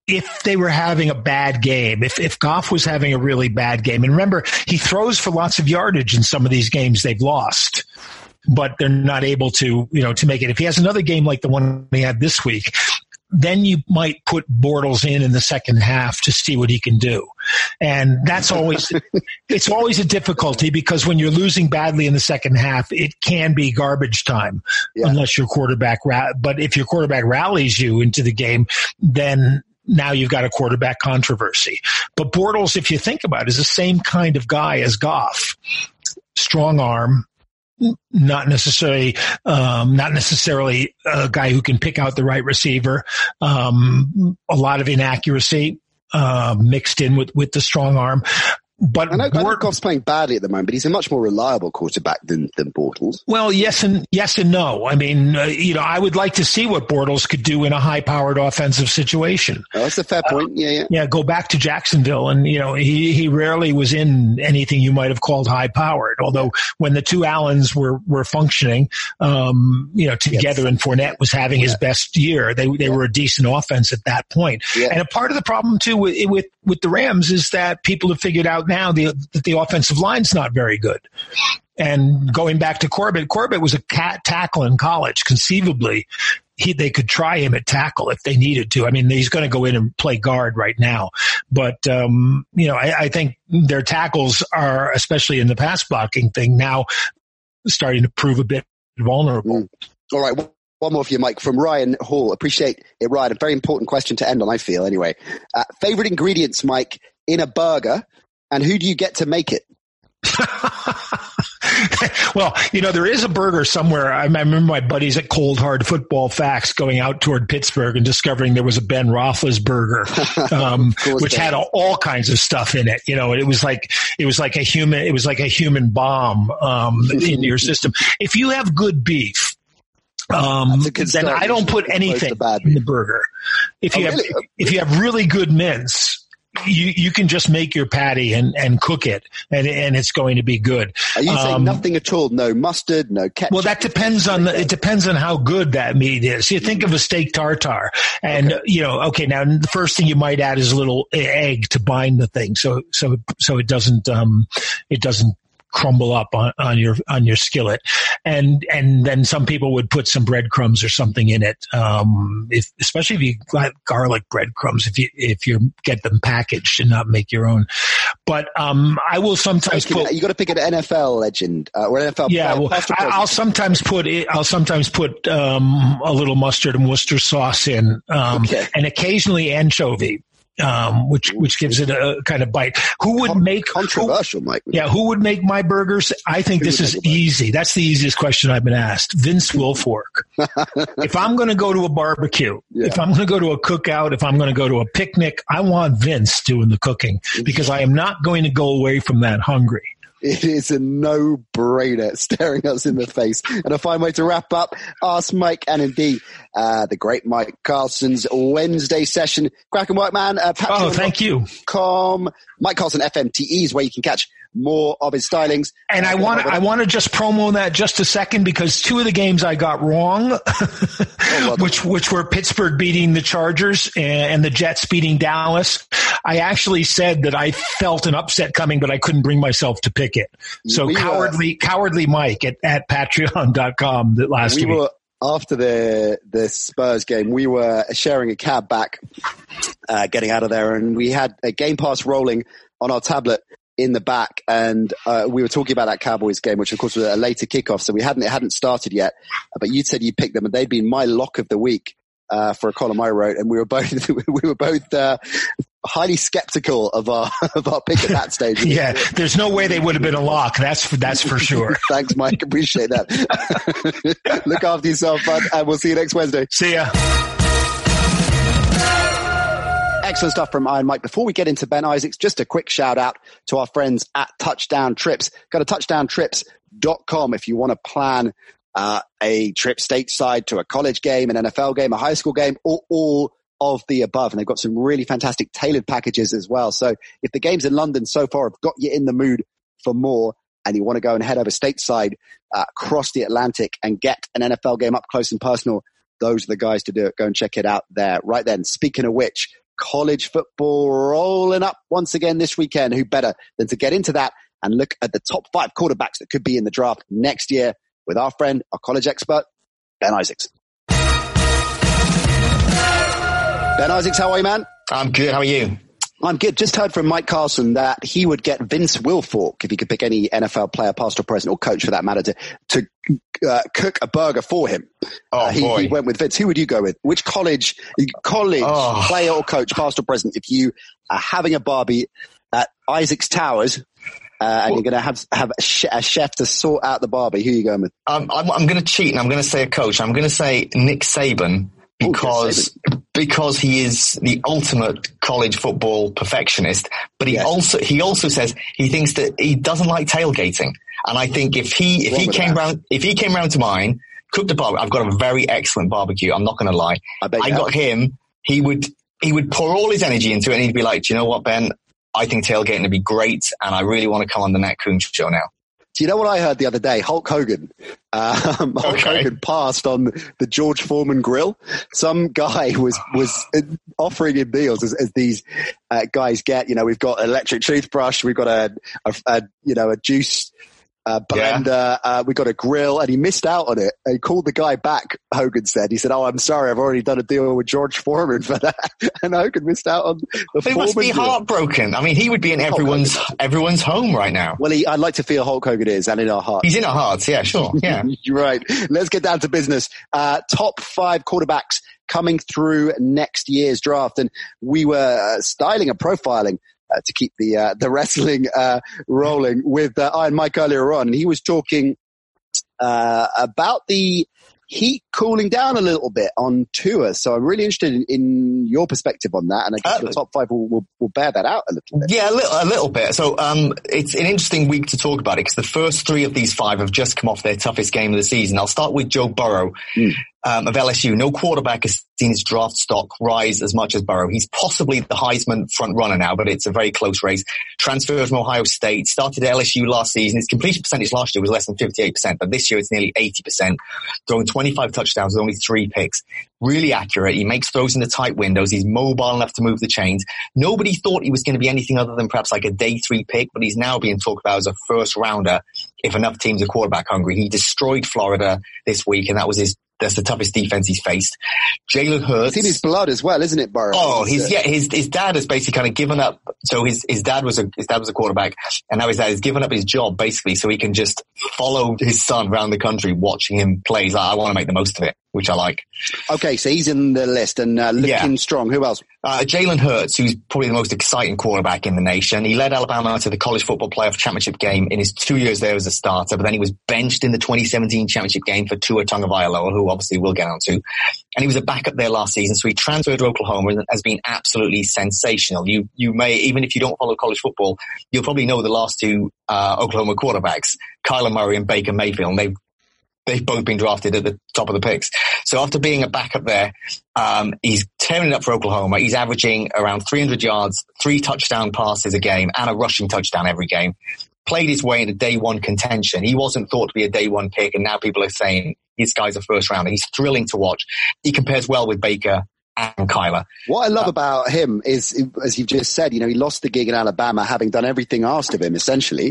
if they were having a bad game, if Goff was having a really bad game, and remember, he throws for lots of yardage in some of these games they've lost, but they're not able to, to make it. If he has another game like the one he had this week, then you might put Bortles in the second half to see what he can do. And that's always, it's always a difficulty because when you're losing badly in the second half, it can be garbage time unless your quarterback, but if your quarterback rallies you into the game, then now you've got a quarterback controversy. But Bortles, if you think about it, is the same kind of guy as Goff. Strong arm. Not necessarily a guy who can pick out the right receiver. A lot of inaccuracy mixed in with the strong arm. But I know Goff's playing badly at the moment, but he's a much more reliable quarterback than Bortles. Well, yes and no. I mean, I would like to see what Bortles could do in a high-powered offensive situation. Oh, that's a fair point. Yeah. Go back to Jacksonville, and he rarely was in anything you might have called high-powered. Although when the two Allens were functioning, together, and Fournette was having his best year, they were a decent offense at that point. Yeah. And a part of the problem too with the Rams is that people have figured out now that the offensive line's not very good. And going back to Corbett was a tackle in college. Conceivably, they could try him at tackle if they needed to. I mean, he's going to go in and play guard right now. But, I think their tackles are, especially in the pass blocking thing, now starting to prove a bit vulnerable. All right. One more for you, Mike, from Ryan Hall. Appreciate it, Ryan. A very important question to end on, I feel, anyway. Favorite ingredients, Mike, in a burger, and who do you get to make it? Well, there is a burger somewhere. I remember my buddies at Cold Hard Football Facts going out toward Pittsburgh and discovering there was a Ben Roethlisberger, which had all kinds of stuff in it. It was like a human bomb in your system. If you have good beef, then I don't put anything in the burger. If you have really good mince, you can just make your patty and cook it, and it's going to be good. Are you saying nothing at all? No mustard, no ketchup? Well, that depends it depends on how good that meat is. You think of a steak tartare, and now the first thing you might add is a little egg to bind the thing, so it doesn't crumble up on your skillet, and then some people would put some breadcrumbs or something in it, especially if you got garlic breadcrumbs, if you get them packaged and not make your own. But I will sometimes put. You got to pick an NFL legend or an NFL. Yeah, well, I'll sometimes put a little mustard and Worcester sauce in, and occasionally anchovy. Which gives it a kind of bite. Who would make controversial, Mike? Yeah, who would make my burgers? I think this is easy. That's the easiest question I've been asked. Vince Wilfork. If I'm going to go to a barbecue, if I'm going to go to a cookout, if I'm going to go to a picnic, I want Vince doing the cooking because I am not going to go away from that hungry. It is a no-brainer, staring us in the face. And a fine way to wrap up Ask Mike, and indeed the great Mike Carlson's Wednesday session. Cracking work, man. Thank you. Mike Carlson FMTE is where you can catch more of his stylings. And I want to just promo that just a second because two of the games I got wrong, which were Pittsburgh beating the Chargers and the Jets beating Dallas. I actually said that I felt an upset coming, but I couldn't bring myself to pick it. So cowardly Mike at patreon.com last week. After the Spurs game, we were sharing a cab back, getting out of there, and we had a Game Pass rolling on our tablet in the back, and we were talking about that Cowboys game, which of course was a later kickoff, so it hadn't started yet. But you said you picked them, and they'd been my lock of the week for a column I wrote, and we were both highly skeptical of our pick at that stage. Yeah, there's no way they would have been a lock. That's for sure. Thanks, Mike. Appreciate that. Look after yourself, bud, and we'll see you next Wednesday. See ya. Excellent stuff from Iron Mike. Before we get into Ben Isaacs, just a quick shout out to our friends at Touchdown Trips. Go to touchdowntrips.com if you want to plan a trip stateside to a college game, an NFL game, a high school game, or all of the above. And they've got some really fantastic tailored packages as well. So if the games in London so far have got you in the mood for more and you want to go and head over stateside, across the Atlantic and get an NFL game up close and personal, those are the guys to do it. Go and check it out there. Right then, speaking of which, college football rolling up once again this weekend. Who better than to get into that and look at the top 5 quarterbacks that could be in the draft next year with our friend, our college expert, Ben Isaacs. Ben Isaacs, how are you, man? I'm good. How are you? I'm good. Just heard from Mike Carlson that he would get Vince Wilfork, if he could pick any NFL player, past or present, or coach for that matter, to cook a burger for him. He went with Vince. Who would you go with? Which college player or coach, past or present, if you are having a barbie at Isaacs Towers, and you're going to have a chef to sort out the barbie, who are you going with? I'm going to cheat, and I'm going to say a coach. I'm going to say Nick Saban, because he is the ultimate college football perfectionist, but he also says he thinks that he doesn't like tailgating. And I think if he came round to mine, cooked a barbecue, I've got a very excellent barbecue. I'm not going to lie. I got him. He would pour all his energy into it, and he'd be like, do you know what, Ben? I think tailgating would be great, and I really want to come on the Nat Coon show now. Do you know what I heard the other day? Hulk Hogan. Hogan passed on the George Foreman grill. Some guy was offering him deals as these guys get. You know, we've got an electric toothbrush, we've got a juice blender, we got a grill, and he missed out on it. And he called the guy back, Hogan said. He said, "Oh, I'm sorry, I've already done a deal with George Foreman for that." And Hogan missed out on the Foreman. He must be heartbroken. I mean, he would be in everyone's home right now. Well, I'd like to feel Hulk Hogan is, and in our hearts. He's in our hearts, yeah, sure. Yeah. You're right. Let's get down to business. Top 5 quarterbacks coming through next year's draft. And we were styling and profiling to keep the wrestling rolling with Iron Mike earlier on. And he was talking about the Heat cooling down a little bit on Tua. So I'm really interested in your perspective on that. And I guess the top 5 will bear that out a little bit. Yeah, a little bit. So it's an interesting week to talk about it because the first 3 of these 5 have just come off their toughest game of the season. I'll start with Joe Burrow. Of LSU. No quarterback has seen his draft stock rise as much as Burrow. He's possibly the Heisman front runner now, but it's a very close race. Transferred from Ohio State, started at LSU last season. His completion percentage last year was less than 58%, but this year it's nearly 80%. Throwing 25 touchdowns with only 3 picks. Really accurate. He makes throws in the tight windows. He's mobile enough to move the chains. Nobody thought he was going to be anything other than perhaps like a day 3 pick, but he's now being talked about as a first rounder if enough teams are quarterback hungry. He destroyed Florida this week, and that's the toughest defense he's faced. Jalen Hurts. It's in his blood as well, isn't it, Burrow? Oh, his dad has basically kind of given up. So his dad was a quarterback, and now his dad has given up his job basically so he can just follow his son around the country watching him play. He's like, I want to make the most of it, which I like. Okay, so he's in the list and looking strong. Who else? Jalen Hurts, who's probably the most exciting quarterback in the nation. He led Alabama to the College Football Playoff Championship game in his 2 years there as a starter, but then he was benched in the 2017 championship game for Tua Tagovailoa, who obviously we'll get onto. And he was a backup there last season, so he transferred to Oklahoma and has been absolutely sensational. You may, even if you don't follow college football, you'll probably know the last 2 Oklahoma quarterbacks, Kyler Murray and Baker Mayfield. And they've both been drafted at the top of the picks. So after being a backup there, he's tearing it up for Oklahoma. He's averaging around 300 yards, 3 touchdown passes a game, and a rushing touchdown every game. Played his way into day 1 contention. He wasn't thought to be a day 1 pick, and now people are saying this guy's a first rounder. He's thrilling to watch. He compares well with Baker and Kyler. What I love about him is, as you've just said, he lost the gig in Alabama, having done everything asked of him, essentially.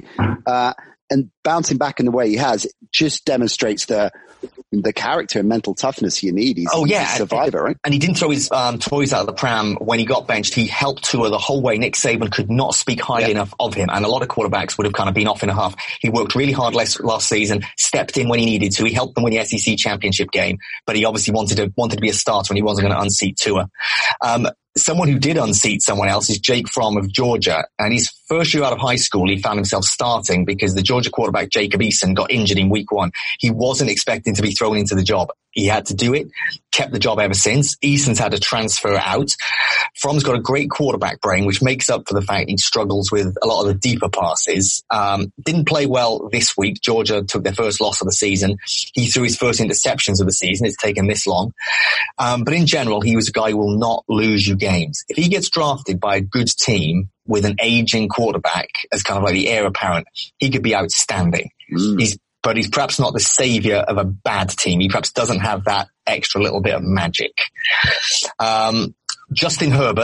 And bouncing back in the way he has just demonstrates the character and mental toughness you need. He's a survivor, right? And he didn't throw his toys out of the pram when he got benched. He helped Tua the whole way. Nick Saban could not speak highly enough of him, and a lot of quarterbacks would have kind of been off in a huff. He worked really hard last season, stepped in when he needed to. He helped them win the SEC championship game, but he obviously wanted to be a starter, and he wasn't going to unseat Tua. Someone who did unseat someone else is Jake Fromm of Georgia. And his first year out of high school, he found himself starting because the Georgia quarterback Jacob Eason got injured in week 1. He wasn't expecting to be thrown into the job. He had to do it, kept the job ever since. Eason's had to transfer out. Fromm's got a great quarterback brain, which makes up for the fact he struggles with a lot of the deeper passes. Didn't play well this week. Georgia took their first loss of the season. He threw his first interceptions of the season. It's taken this long. But in general, he was a guy who will not lose you games. If he gets drafted by a good team with an aging quarterback as kind of like the heir apparent, he could be outstanding. But he's perhaps not the savior of a bad team. He perhaps doesn't have that extra little bit of magic. Justin Herbert,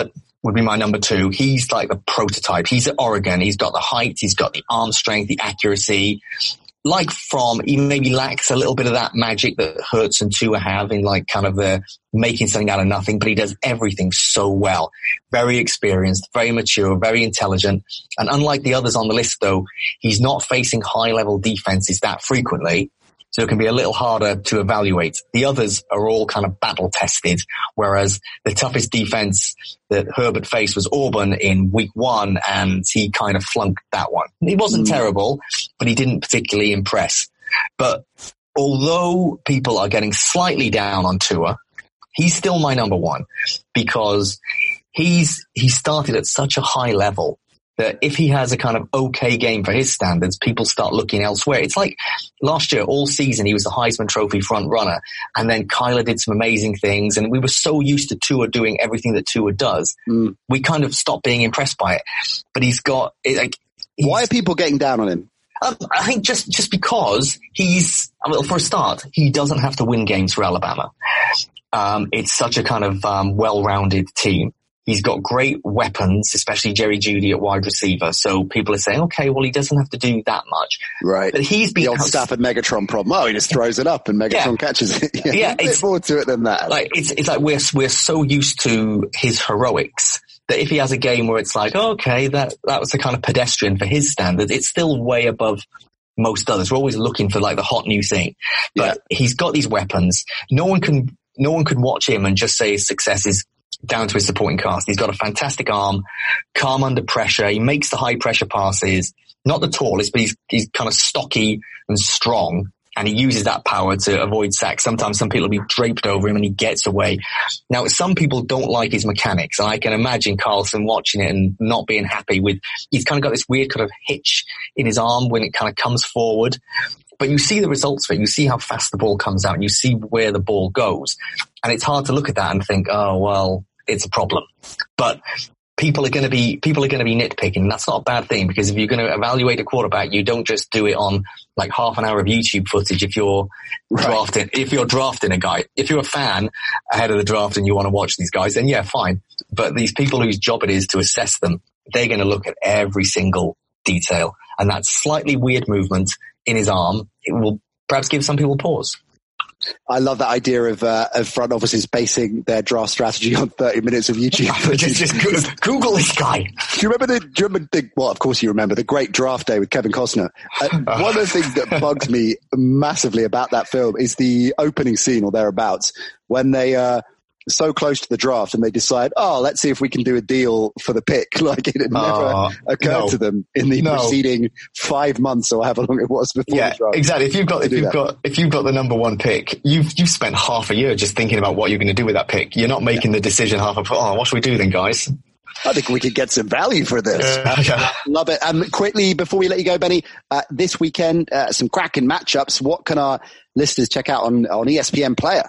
would be my number 2. He's like the prototype. He's at Oregon. He's got the height. He's got the arm strength, the accuracy. Like he maybe lacks a little bit of that magic that Hurts and Tua have in like kind of the making something out of nothing, but he does everything so well. Very experienced, very mature, very intelligent. And unlike the others on the list though, he's not facing high level defenses that frequently. So it can be a little harder to evaluate. The others are all kind of battle tested, whereas the toughest defense that Herbert faced was Auburn in week 1, and he kind of flunked that one. He wasn't terrible, but he didn't particularly impress. But although people are getting slightly down on Tua, he's still my number 1 because he started at such a high level that if he has a kind of okay game for his standards, people start looking elsewhere. It's like last year, all season, he was the Heisman Trophy front runner. And then Kyler did some amazing things. And we were so used to Tua doing everything that Tua does. We kind of stopped being impressed by it. But why are people getting down on him? I think just because for a start, he doesn't have to win games for Alabama. It's such a kind of well-rounded team. He's got great weapons, especially Jerry Jeudy at wide receiver. So people are saying, okay, well, he doesn't have to do that much. Right. But he's been the old Stafford Megatron problem. Oh, he just throws it up and Megatron catches it. Yeah, it's more to it than that. Like it's like we're so used to his heroics that if he has a game where it's like, okay, that was the kind of pedestrian for his standards, it's still way above most others. We're always looking for like the hot new thing. But he's got these weapons. No one can watch him and just say his success is down to his supporting cast. He's got a fantastic arm, calm under pressure. He makes the high pressure passes. Not the tallest, but he's kind of stocky and strong. And he uses that power to avoid sacks. Sometimes some people will be draped over him and he gets away. Now, some people don't like his mechanics. And I can imagine Carlson watching it and not being happy with, he's kind of got this weird kind of hitch in his arm when it kind of comes forward. But you see the results of it. You see how fast the ball comes out and you see where the ball goes. And it's hard to look at that and think, oh, well, it's a problem. But people are going to be nitpicking. And that's not a bad thing, because if you're going to evaluate a quarterback, you don't just do it on like half an hour of YouTube footage if you're drafting a guy. If you're a fan ahead of the draft and you want to watch these guys, then yeah, fine. But these people whose job it is to assess them, they're going to look at every single detail. And that slightly weird movement in his arm, it will perhaps give some people pause. I love that idea of front offices basing their draft strategy on 30 minutes of YouTube footage. just Google this guy. Do you remember well, of course you remember the great draft day with Kevin Costner. One of the things that bugs me massively about that film is the opening scene or thereabouts when they so close to the draft and they decide, let's see if we can do a deal for the pick. Like it had never occurred to them in the preceding 5 months or however long it was before the draft. Exactly. If you've got the number 1 pick, you've spent half a year just thinking about what you're going to do with that pick. You're not making the decision what should we do then, guys? I think we could get some value for this. Love it. Quickly, before we let you go, Benny, this weekend, some cracking matchups. What can our listeners check out on ESPN Player?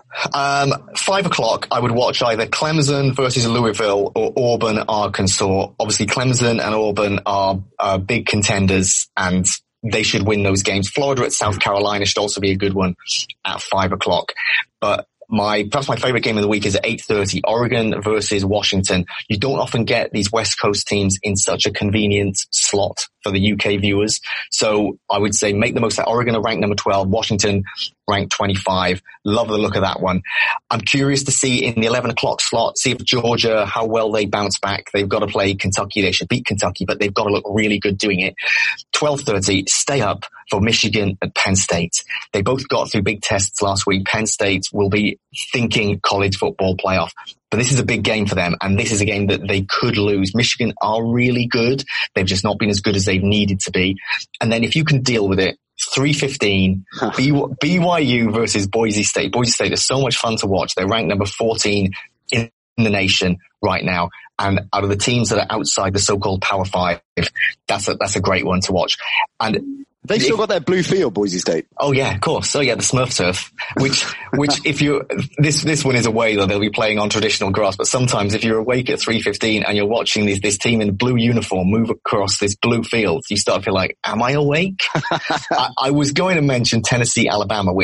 5:00, I would watch either Clemson versus Louisville or Auburn, Arkansas. Obviously, Clemson and Auburn are big contenders, and they should win those games. Florida at South Carolina should also be a good one at 5:00. But perhaps my favorite game of the week is at 8:30, Oregon versus Washington. You don't often get these West Coast teams in such a convenient slot for the UK viewers. So I would say make the most of that. Oregon are ranked number 12, Washington ranked 25. Love the look of that one. I'm curious to see in the 11:00 slot, see if Georgia, how well they bounce back. They've got to play Kentucky. They should beat Kentucky, but they've got to look really good doing it. 12:30, stay up for Michigan and Penn State. They both got through big tests last week. Penn State will be thinking college football playoff. But this is a big game for them, and this is a game that they could lose. Michigan are really good. They've just not been as good as they've needed to be. And then if you can deal with it, 3:15, BYU versus Boise State. Boise State is so much fun to watch. They're ranked number 14 in the nation right now. And out of the teams that are outside the so-called Power 5, that's a great one to watch. And they still got their blue field, Boise State. Oh yeah, of course. Oh yeah, the Smurf turf. Which if you this one is away though, they'll be playing on traditional grass. But sometimes if you're awake at 3:15 and you're watching this team in blue uniform move across this blue field, you start to feel like, am I awake? I was going to mention Tennessee, Alabama, which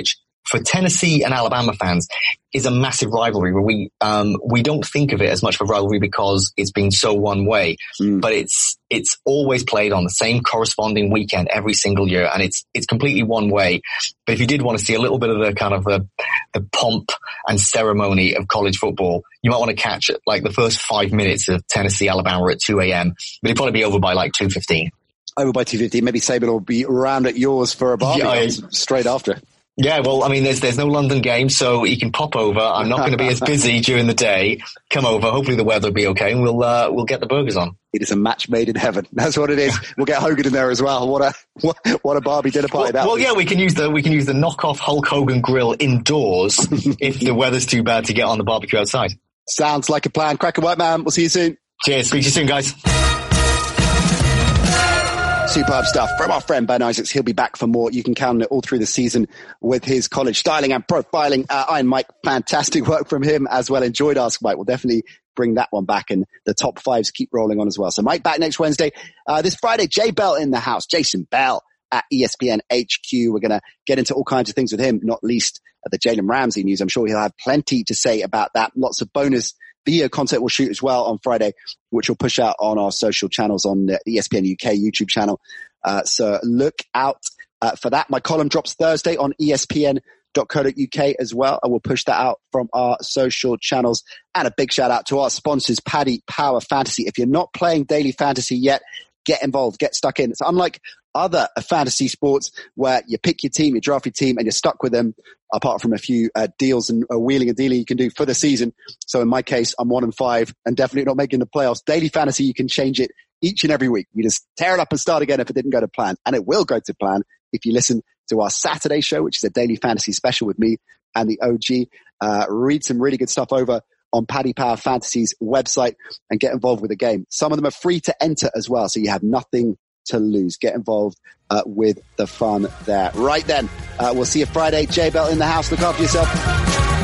for Tennessee and Alabama fans, is a massive rivalry where we don't think of it as much of a rivalry because it's been so one way, but it's always played on the same corresponding weekend every single year, and it's completely one way. But if you did want to see a little bit of the kind of the pomp and ceremony of college football, you might want to catch it like the first 5 minutes of Tennessee Alabama at 2 a.m. But it'd probably be over by like 2:15. Over by 2:15. Maybe Saban will be around at yours for a barbecue straight after. Yeah, well, I mean, there's no London game, so you can pop over. I'm not going to be as busy during the day. Come over. Hopefully the weather will be okay, and we'll get the burgers on. It is a match made in heaven. That's what it is. We'll get Hogan in there as well. What a Barbie dinner party that was. Yeah, we can use the knockoff Hulk Hogan grill indoors if the weather's too bad to get on the barbecue outside. Sounds like a plan. Cracker White Man. We'll see you soon. Cheers. Speak to you soon, guys. Superb stuff from our friend Ben Isaacs. He'll be back for more. You can count on it all through the season with his college styling and profiling. Iron Mike, fantastic work from him as well. Enjoyed Ask Mike. We'll definitely bring that one back, and the top fives keep rolling on as well. So Mike back next Wednesday. This Friday, Jay Bell in the house. Jason Bell at ESPN HQ. We're going to get into all kinds of things with him, not least the Jalen Ramsey news. I'm sure he'll have plenty to say about that. Lots of bonus video content we'll shoot as well on Friday, which we'll push out on our social channels on the ESPN UK YouTube channel. So look out for that. My column drops Thursday on ESPN.co.uk as well. I will push that out from our social channels. And a big shout out to our sponsors, Paddy Power Fantasy. If you're not playing daily fantasy yet, get involved, get stuck in. It's unlike other fantasy sports where you pick your team, you draft your team, and you're stuck with them, apart from a few deals and wheeling and dealing you can do for the season. So in my case, I'm 1-5 and definitely not making the playoffs. Daily fantasy, you can change it each and every week. You just tear it up and start again if it didn't go to plan. And it will go to plan if you listen to our Saturday show, which is a daily fantasy special with me and the OG. Read some really good stuff over on Paddy Power Fantasy's website and get involved with the game. Some of them are free to enter as well, so you have nothing to lose. Get involved with the fun there. Right then, we'll see you Friday. Jay Bell in the house. Look after yourself.